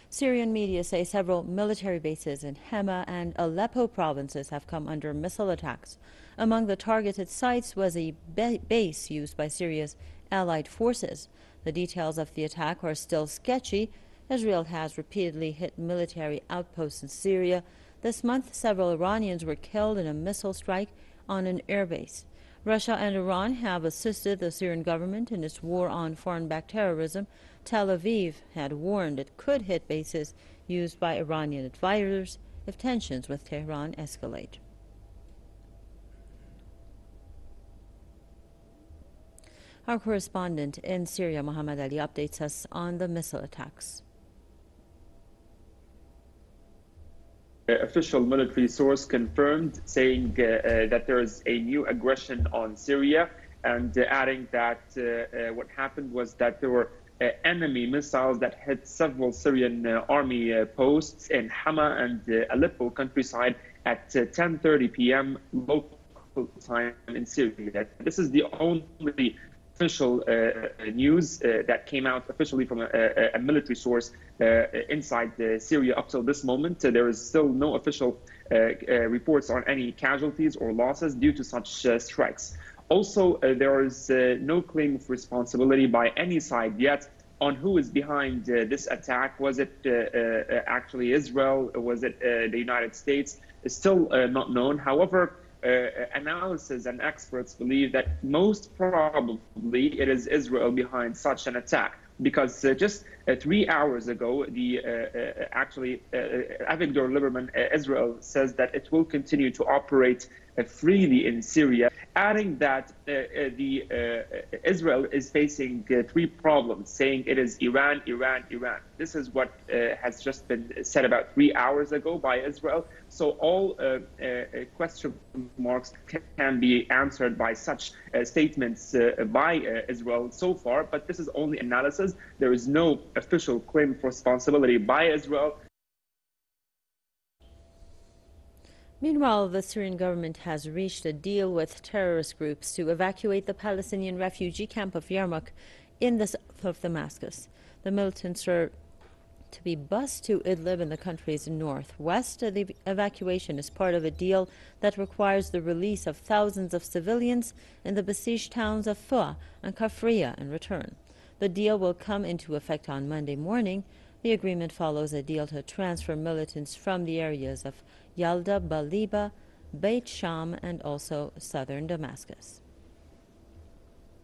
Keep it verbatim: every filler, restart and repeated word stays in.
Syrian media say several military bases in Hama and Aleppo provinces have come under missile attacks. Among the targeted sites was a ba base used by Syria's allied forces. The details of the attack are still sketchy. Israel has repeatedly hit military outposts in Syria. This month, several Iranians were killed in a missile strike on an airbase. Russia and Iran have assisted the Syrian government in its war on foreign-backed terrorism. Tel Aviv had warned it could hit bases used by Iranian advisors if tensions with Tehran escalate. Our correspondent in Syria, Mohammed Ali, updates us on the missile attacks. Official military source confirmed, saying uh, uh, that there is a new aggression on Syria, and uh, adding that uh, uh, what happened was that there were uh, enemy missiles that hit several Syrian uh, army uh, posts in Hama and uh, Aleppo countryside at uh, ten thirty p m local time in Syria. This is the only official uh, news uh, that came out officially from a, a, a military source uh, inside uh, Syria up till this moment. Uh, there is still no official uh, uh, reports on any casualties or losses due to such uh, strikes. Also, uh, there is uh, no claim of responsibility by any side yet on who is behind uh, this attack. Was it uh, uh, actually Israel? Was it uh, the United States? It's still uh, not known. However, Uh, analysis and experts believe that most probably it is Israel behind such an attack, because uh, just uh, three hours ago, the uh, uh, actually uh, Avigdor Lieberman, uh, Israel, says that it will continue to operate uh, freely in Syria, adding that uh, uh, the uh, Israel is facing uh, three problems, saying it is Iran, Iran, Iran. This is what uh, has just been said about three hours ago by Israel. So all uh, uh, question marks can be answered by such uh, statements uh, by uh, Israel so far, but this is only analysis. There is no official claim for responsibility by Israel. Meanwhile, the Syrian government has reached a deal with terrorist groups to evacuate the Palestinian refugee camp of Yarmouk in the south of Damascus. The militants are to be bused to Idlib in the country's northwest. The evacuation is part of a deal that requires the release of thousands of civilians in the besieged towns of Foua and Kafria in return. The deal will come into effect on Monday morning. The agreement follows a deal to transfer militants from the areas of Yalda, Baliba, Beit Sham, and also southern Damascus.